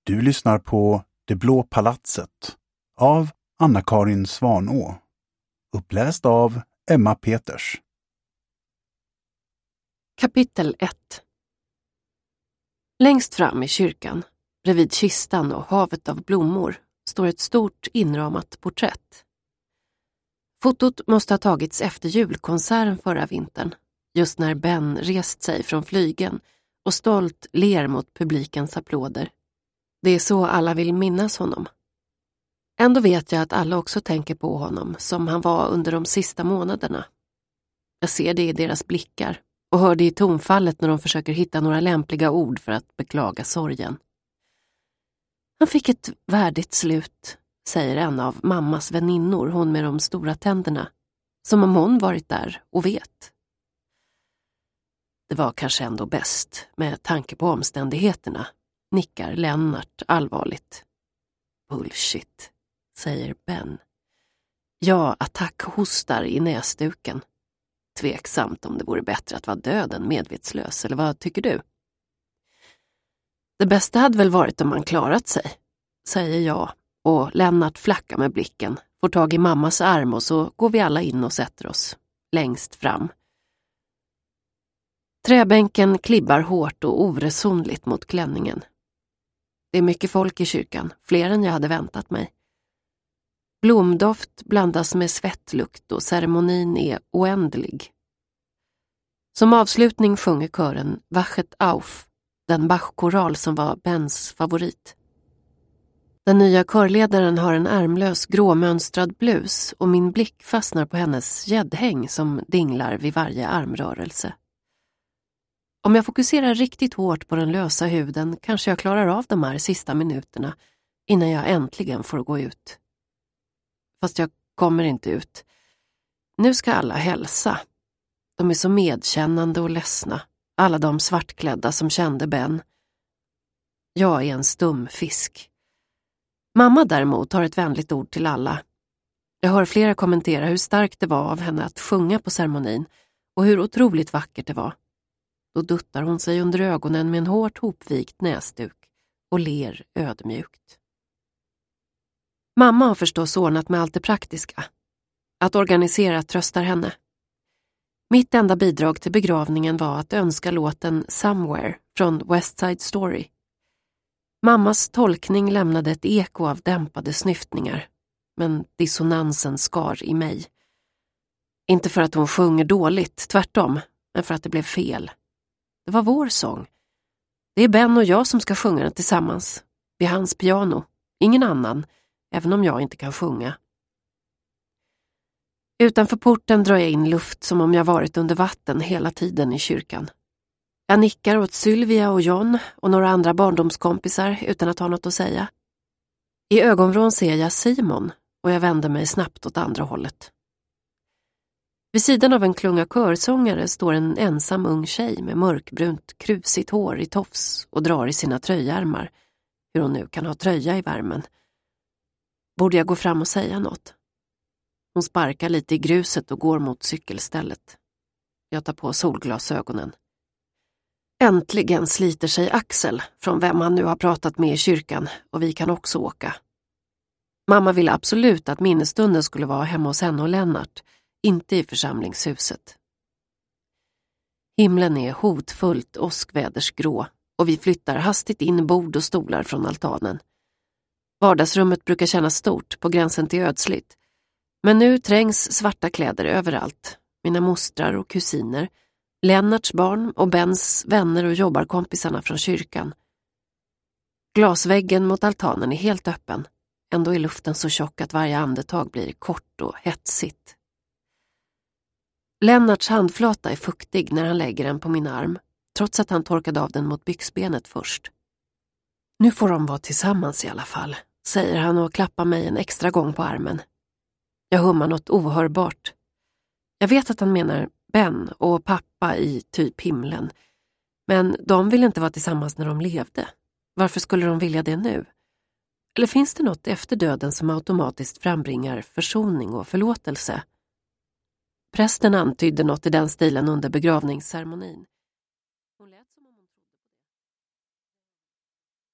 Du lyssnar på Det blå palatset av Anna-Karin Svanå. Uppläst av Emma Peters. Kapitel 1. Längst fram i kyrkan, bredvid kistan och havet av blommor, står ett stort inramat porträtt. Fotot måste ha tagits efter julkonserten förra vintern, just när Ben rest sig från flygen och stolt ler mot publikens applåder. Det är så alla vill minnas honom. Ändå vet jag att alla också tänker på honom som han var under de sista månaderna. Jag ser det i deras blickar och hör det i tonfallet när de försöker hitta några lämpliga ord för att beklaga sorgen. Han fick ett värdigt slut, säger en av mammas väninnor, hon med de stora tänderna, som om hon varit där och vet. Det var kanske ändå bäst med tanke på omständigheterna, nickar Lennart allvarligt. Bullshit, säger Ben. Jag attackhostar i näsduken. Tveksamt om det vore bättre att vara död än medvetslös, eller vad tycker du? Det bästa hade väl varit om man klarat sig, säger jag, och Lennart flackar med blicken, får tag i mammas arm och så går vi alla in och sätter oss längst fram. Träbänken klibbar hårt och oresonligt mot klänningen. Det är mycket folk i kyrkan, fler än jag hade väntat mig. Blomdoft blandas med svettlukt och ceremonin är oändlig. Som avslutning sjunger kören Wachet auf, den Bach-koral som var Bens favorit. Den nya körledaren har en ärmlös gråmönstrad blus och min blick fastnar på hennes gäddhäng som dinglar vid varje armrörelse. Om jag fokuserar riktigt hårt på den lösa huden kanske jag klarar av de här sista minuterna innan jag äntligen får gå ut. Fast jag kommer inte ut. Nu ska alla hälsa. De är så medkännande och ledsna. Alla de svartklädda som kände Ben. Jag är en stum fisk. Mamma däremot har ett vänligt ord till alla. Jag hör flera kommentera hur starkt det var av henne att sjunga på ceremonin och hur otroligt vackert det var. Då duttar hon sig under ögonen med en hårt hopvikt näsduk och ler ödmjukt. Mamma har förstås ordnat med allt det praktiska. Att organisera tröstar henne. Mitt enda bidrag till begravningen var att önska låten Somewhere från West Side Story. Mammas tolkning lämnade ett eko av dämpade snyftningar, men dissonansen skar i mig. Inte för att hon sjunger dåligt, tvärtom, men för att det blev fel. Det var vår sång. Det är Ben och jag som ska sjunga den tillsammans. Vid hans piano. Ingen annan, även om jag inte kan sjunga. Utanför porten drar jag in luft som om jag varit under vatten hela tiden i kyrkan. Jag nickar åt Sylvia och John och några andra barndomskompisar utan att ha något att säga. I ögonvrån ser jag Simon och jag vänder mig snabbt åt andra hållet. Vid sidan av en klunga körsångare står en ensam ung tjej med mörkbrunt krusigt hår i tofs och drar i sina tröjärmar, hur hon nu kan ha tröja i värmen. Borde jag gå fram och säga något? Hon sparkar lite i gruset och går mot cykelstället. Jag tar på solglasögonen. Äntligen sliter sig Axel, från vem han nu har pratat med i kyrkan, och vi kan också åka. Mamma ville absolut att minnesstunden skulle vara hemma hos henne och Lennart, inte i församlingshuset. Himlen är hotfullt åskvädersgrå och vi flyttar hastigt in bord och stolar från altanen. Vardagsrummet brukar kännas stort, på gränsen till ödsligt. Men nu trängs svarta kläder överallt. Mina mostrar och kusiner, Lennarts barn och Bens vänner och jobbarkompisarna från kyrkan. Glasväggen mot altanen är helt öppen. Ändå är luften så tjock att varje andetag blir kort och hetsigt. Lennarts handflata är fuktig när han lägger den på min arm, trots att han torkade av den mot byxbenet först. Nu får de vara tillsammans i alla fall, säger han och klappar mig en extra gång på armen. Jag hummar något ohörbart. Jag vet att han menar Ben och pappa i typ himlen, men de vill inte vara tillsammans när de levde. Varför skulle de vilja det nu? Eller finns det något efter döden som automatiskt frambringar försoning och förlåtelse? Prästen antydde något i den stilen under begravningsceremonin.